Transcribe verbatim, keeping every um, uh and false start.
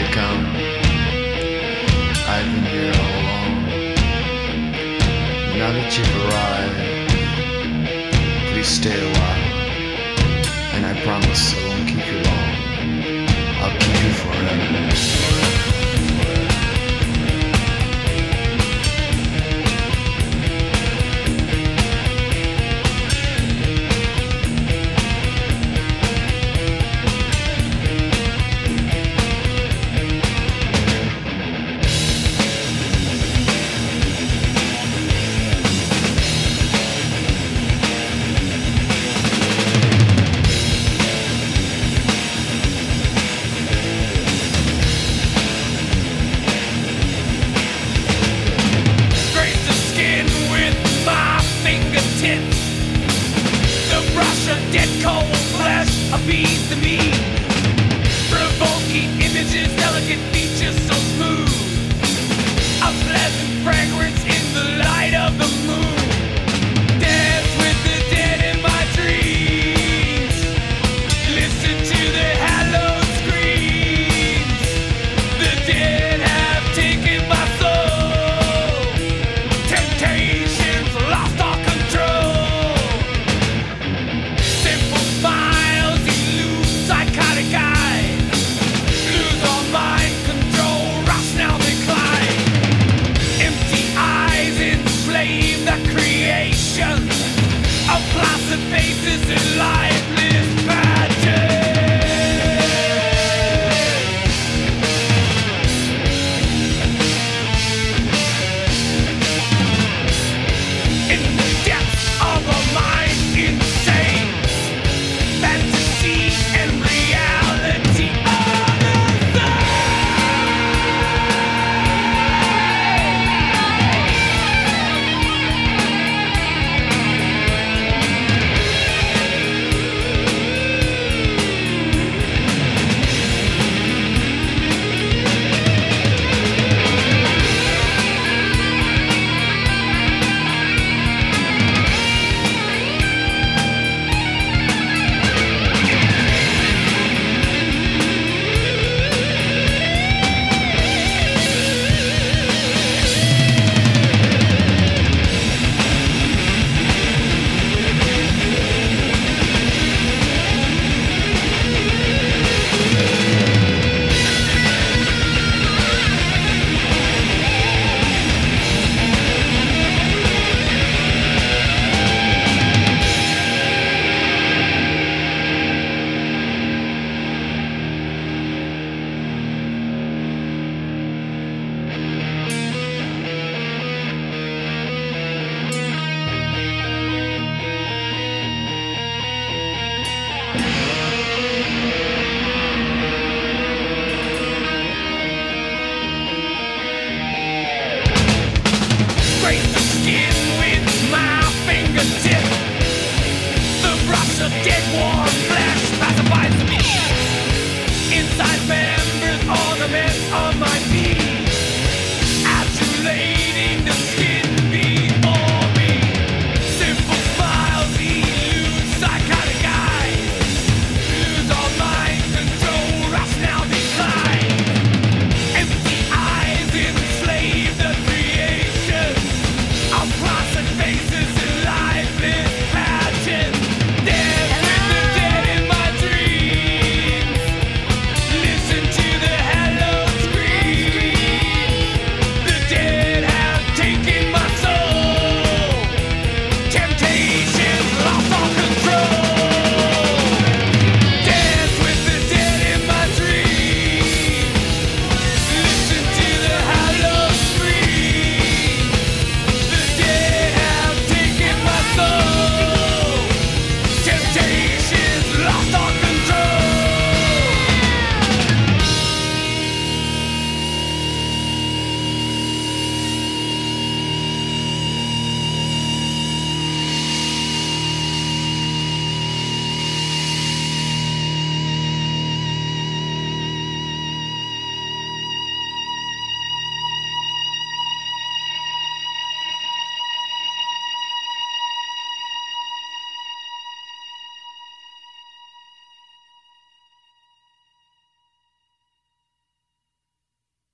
come. I've been here all along. Now that you've arrived, please stay a while. And I promise I won't keep you long. I'll keep you forever. Dead cold flesh appease to me. Provoking images, delicate features so smooth. A pleasant fragrance in the light of the moon. Dance with the dead in my dreams. Listen to their hallowed screams. The dead have taken my soul. Temptations lost our control. Smiles elude psychotic eyes. Lose our mind control, rush now decline. Empty eyes enslave the creation of placid faces in lifeless pageant. In the depths of a mind insane, fantasy and reality are the grace the skin with my fingertip. The brush of dead warm